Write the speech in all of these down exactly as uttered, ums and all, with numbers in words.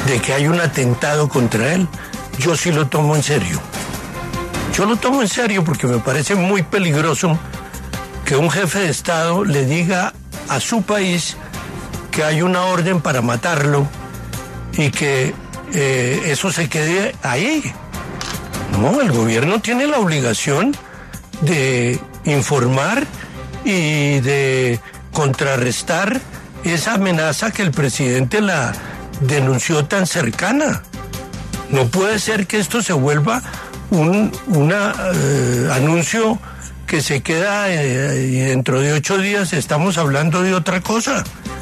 de que hay un atentado contra él, yo sí lo tomo en serio. Yo lo tomo en serio porque me parece muy peligroso que un jefe de Estado le diga a su país que hay una orden para matarlo y que eh, eso se quede ahí. No, el gobierno tiene la obligación de informar y de contrarrestar esa amenaza que el presidente la denunció tan cercana. No puede ser que esto se vuelva un una, eh, anuncio que se queda eh, y dentro de ocho días estamos hablando de otra cosa.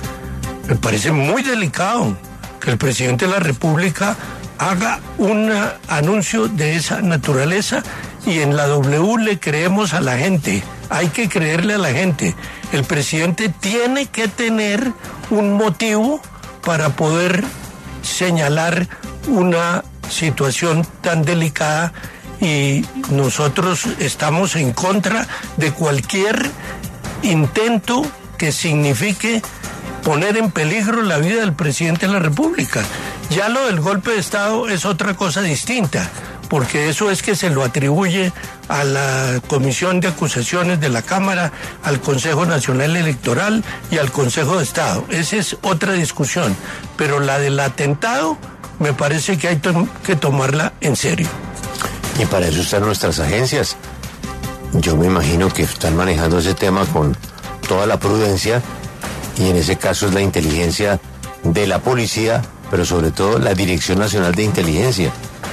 Me parece muy delicado que el presidente de la República haga un anuncio de esa naturaleza y en la W le creemos a la gente. Hay que creerle a la gente. El presidente tiene que tener un motivo para poder señalar una situación tan delicada y nosotros estamos en contra de cualquier intento que signifique poner en peligro la vida del presidente de la República. Ya lo del golpe de Estado es otra cosa distinta, porque eso es que se lo atribuye a la Comisión de Acusaciones de la Cámara, al Consejo Nacional Electoral y al Consejo de Estado. Esa es otra discusión, pero la del atentado me parece que hay to- que tomarla en serio. Y para eso están nuestras agencias. Yo me imagino que están manejando ese tema con toda la prudencia y en ese caso es la inteligencia de la policía, pero sobre todo la Dirección Nacional de Inteligencia.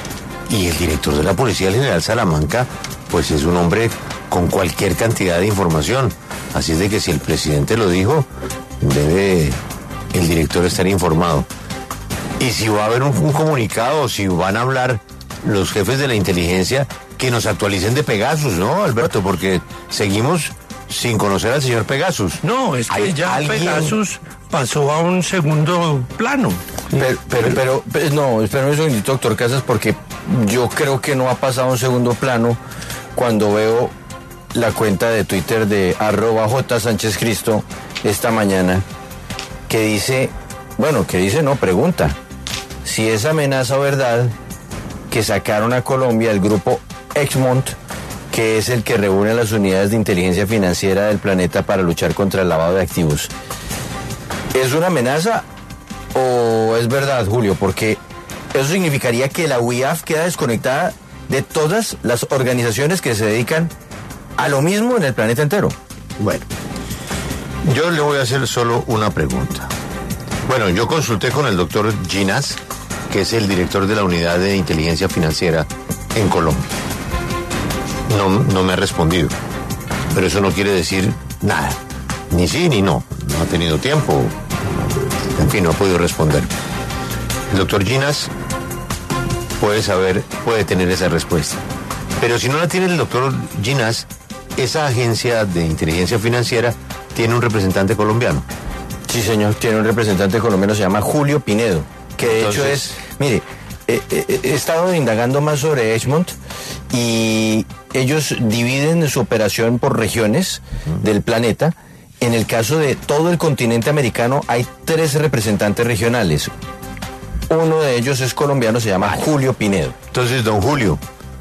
Y el director de la Policía, el general Salamanca, pues es un hombre con cualquier cantidad de información. Así es de que si el presidente lo dijo, debe el director estar informado. Y si va a haber un, un comunicado, si van a hablar los jefes de la inteligencia, que nos actualicen de Pegasus, ¿no, Alberto? Porque seguimos sin conocer al señor Pegasus. No, es que ya alguien... Pegasus pasó a un segundo plano. Pero, pero, pero, pero no, espérame un segundito, doctor Casas, porque yo creo que no ha pasado a un segundo plano cuando veo la cuenta de Twitter de arroba J Sánchez Cristo esta mañana, que dice, bueno, que dice, no, pregunta, si es amenaza o verdad que sacaron a Colombia el grupo Egmont, que es el que reúne las unidades de inteligencia financiera del planeta para luchar contra el lavado de activos. ¿Es una amenaza o es verdad, Julio? Porque eso significaría que la U I A F queda desconectada de todas las organizaciones que se dedican a lo mismo en el planeta entero. Bueno, yo le voy a hacer solo una pregunta. Bueno, yo consulté con el doctor Ginás, que es el director de la Unidad de Inteligencia Financiera en Colombia. No, no me ha respondido, pero eso no quiere decir nada, ni sí ni no, no ha tenido tiempo, en fin, no ha podido responder. El doctor Ginás puede saber, puede tener esa respuesta, pero si no la tiene el doctor Ginás, esa agencia de inteligencia financiera tiene un representante colombiano. Sí, señor, tiene un representante colombiano, se llama Julio Pinedo, que de Entonces, hecho es, mire, eh, eh, he estado indagando más sobre Egmont y ellos dividen su operación por regiones uh-huh. del planeta. En el caso de todo el continente americano hay tres representantes regionales. Uno de ellos es colombiano, se llama Julio Pinedo. Entonces, don Julio,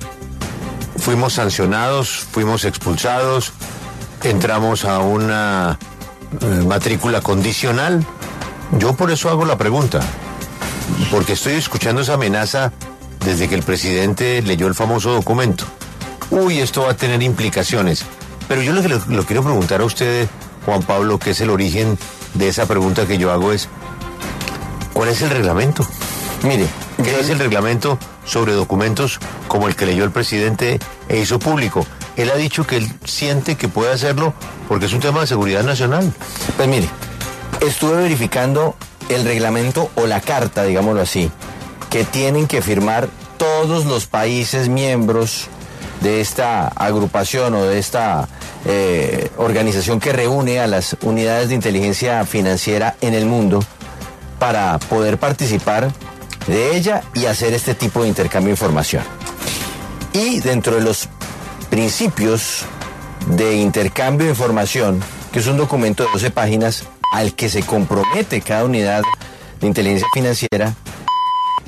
fuimos sancionados, fuimos expulsados, entramos a una eh, matrícula condicional. Yo por eso hago la pregunta, porque estoy escuchando esa amenaza desde que el presidente leyó el famoso documento. Uy, esto va a tener implicaciones. Pero yo lo que lo, lo quiero preguntar a usted, Juan Pablo, que es el origen de esa pregunta que yo hago, es ¿cuál es el reglamento? Mire, ¿qué es el reglamento sobre documentos como el que leyó el presidente e hizo público? Él ha dicho que él siente que puede hacerlo porque es un tema de seguridad nacional. Pues mire, estuve verificando el reglamento o la carta, digámoslo así, que tienen que firmar todos los países miembros de esta agrupación o de esta eh, organización que reúne a las unidades de inteligencia financiera en el mundo para poder participar de ella y hacer este tipo de intercambio de información. Y dentro de los principios de intercambio de información, que es un documento de doce páginas al que se compromete cada unidad de inteligencia financiera,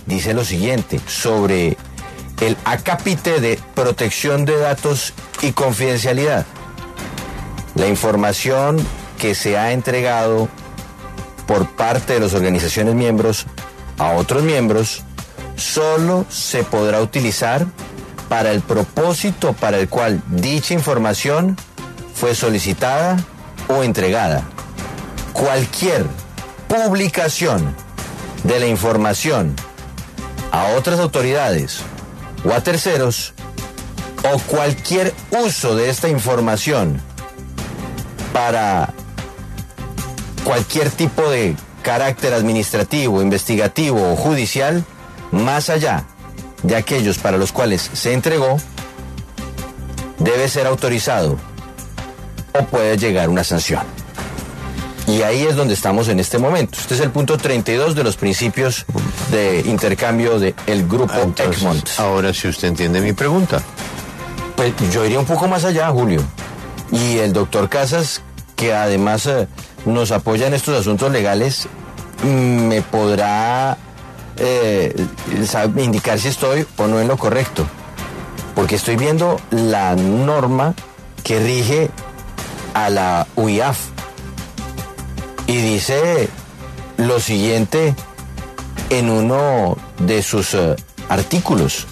dice lo siguiente sobre el acápite de protección de datos y confidencialidad. La información que se ha entregado por parte de las organizaciones miembros a otros miembros solo se podrá utilizar para el propósito para el cual dicha información fue solicitada o entregada. Cualquier publicación de la información a otras autoridades o a terceros, o cualquier uso de esta información para cualquier tipo de carácter administrativo, investigativo o judicial, más allá de aquellos para los cuales se entregó, debe ser autorizado o puede llegar una sanción. Y ahí es donde estamos en este momento. Este es el punto treinta y dos de los principios de intercambio del grupo Entonces, Egmont. ahora sí usted entiende mi pregunta. Pues yo iría un poco más allá, Julio. Y el doctor Casas, que además eh, nos apoya en estos asuntos legales, mm, me podrá eh, sabe, indicar si estoy o no en lo correcto. Porque estoy viendo la norma que rige a la U I A F. Y dice lo siguiente en uno de sus uh, artículos.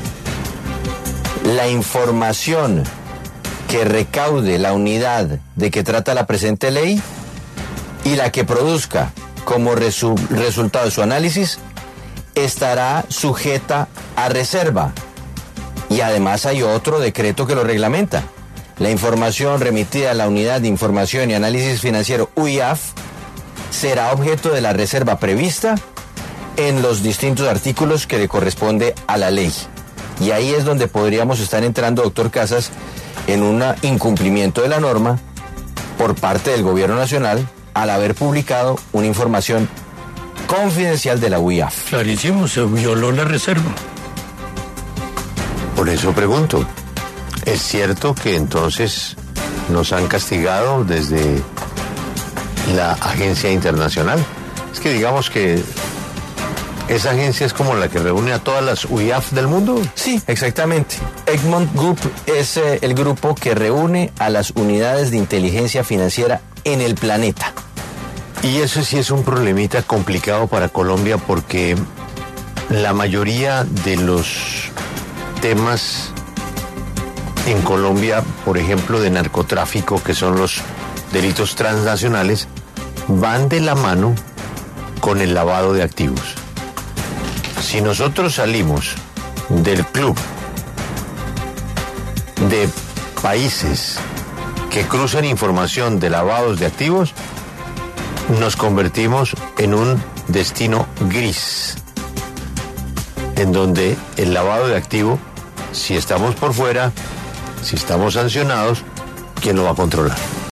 La información que recaude la unidad de que trata la presente ley y la que produzca como resu- resultado de su análisis estará sujeta a reserva. Y además hay otro decreto que lo reglamenta. La información remitida a la Unidad de Información y Análisis Financiero U I A F será objeto de la reserva prevista en los distintos artículos que le corresponde a la ley. Y ahí es donde podríamos estar entrando, doctor Casas, en un incumplimiento de la norma por parte del Gobierno Nacional al haber publicado una información confidencial de la U I A F. Clarísimo, se violó la reserva. Por eso pregunto, ¿es cierto que entonces nos han castigado desde la agencia internacional? Es que digamos que esa agencia es como la que reúne a todas las U I A F del mundo. Sí, exactamente. Egmont Group es eh, el grupo que reúne a las unidades de inteligencia financiera en el planeta. Y eso sí es un problemita complicado para Colombia porque la mayoría de los temas en Colombia, por ejemplo, de narcotráfico, que son los delitos transnacionales, van de la mano con el lavado de activos. Si nosotros salimos del club de países que cruzan información de lavados de activos, nos convertimos en un destino gris, en donde el lavado de activo, si estamos por fuera, si estamos sancionados, ¿quién lo va a controlar?